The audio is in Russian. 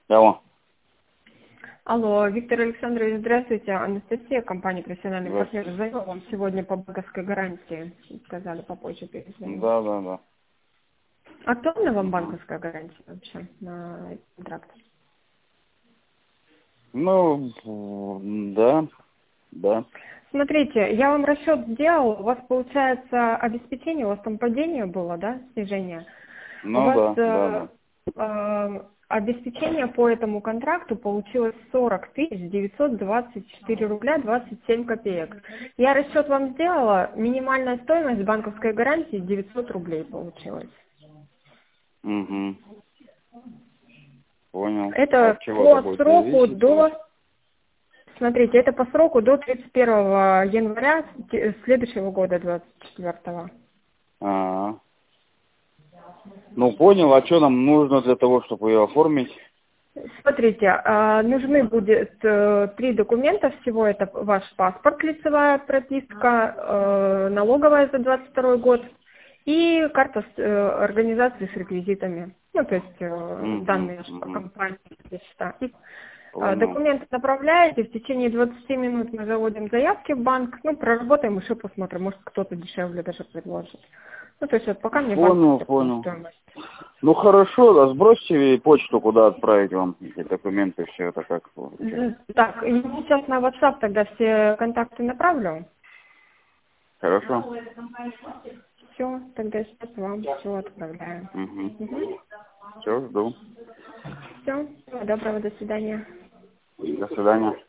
Алло. Алло, Виктор Александрович, здравствуйте. Анастасия, компания «Профессиональный партнер». Здравствуйте. Звоню вам сегодня по банковской гарантии. Сказали, попозже перезвонить. Да. Актуальна вам Угу. банковская гарантия вообще на этот контракт? Ну, да. Смотрите, я вам расчет сделал. У вас, получается, обеспечение, у вас там падение было, да, снижение? У Ну, вас да. обеспечение по этому контракту получилось 40 924 рубля 27 копеек. Я расчет вам сделала, минимальная стоимость банковской гарантии 900 рублей получилась. Угу. Понял. Это От чего это по будет сроку зависеть? до, смотрите, это по сроку до 31 января следующего года, 24-го. А. Ну, понял. А что нам нужно для того, чтобы ее оформить? Смотрите, нужны будет 3 документа всего. Это ваш паспорт, лицевая прописка, налоговая за 22 год и карта организации с реквизитами. Ну, то есть данные по Угу. компании, если счета. И, Понял. документы направляете, в течение 20 минут мы заводим заявки в банк, ну, проработаем, еще посмотрим, может кто-то дешевле даже предложит. Ну, то есть вот пока мне банк такую Понял. стоимость. Ну, хорошо, да, сбросьте почту, куда отправить вам эти документы, все это как получается. Так, я сейчас на WhatsApp тогда все контакты направлю. Хорошо? Все, тогда сейчас вам все отправляю. Угу. Угу. Все, жду. Все, доброго, до свидания. До свидания.